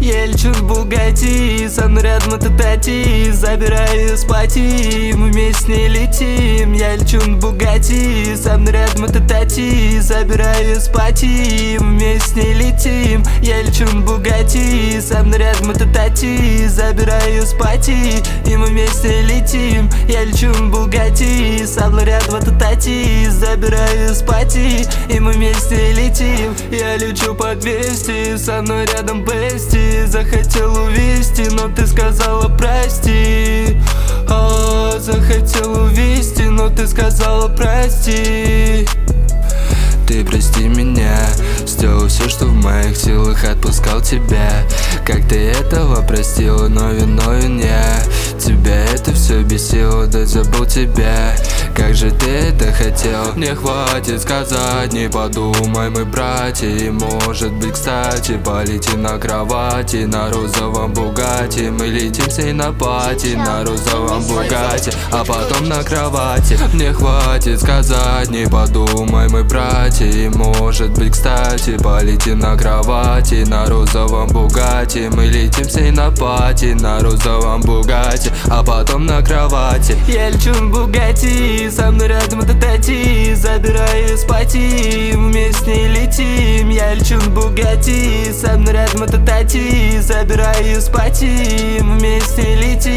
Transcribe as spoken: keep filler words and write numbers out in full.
Я лечу на Бугатти, со мной рядом это Тати. Забираю с пати, мы вместе с ней летим. Я лечу на Бугатти, со мной рядом это Тати. Забираю с пати, мы вместе с ней летим. Я лечу на Бугатти, со мной рядом это Тати. Забираю с пати, и мы вместе летим. Я лечу на Бугатти, со мной рядом это Тати. Забираю с пати, и мы вместе летим. Я лечу по двести, со мной рядом Бести. Захотел увезти, но ты сказала прости. А, захотел увезти, но ты сказала прости. Ты прости меня, сделал все, что в моих силах, отпускал тебя. Как ты этого простила, но виновен я. Тебя это все бесило, да забыл тебя. Как же ты это хотел? Мне хватит сказать, не подумай, мы братья. И может быть кстати, полетим на кровати, на розовом Бугатти. Мы летим с ней на пати, на розовом Бугатти, а потом на кровати. Мне хватит сказать, не подумай, мы братья. И может быть кстати, полетим на кровати, на розовом Бугатти. Мы летим с ней на пати, на розовом Бугатти, а потом на кровати. Я лечу на Бугатти, со мной рядом это Тати. Забираю с пати, мы вместе с ней летим. Я лечу на Бугатти, со мной рядом это Тати. Забираю с пати, мы вместе летим.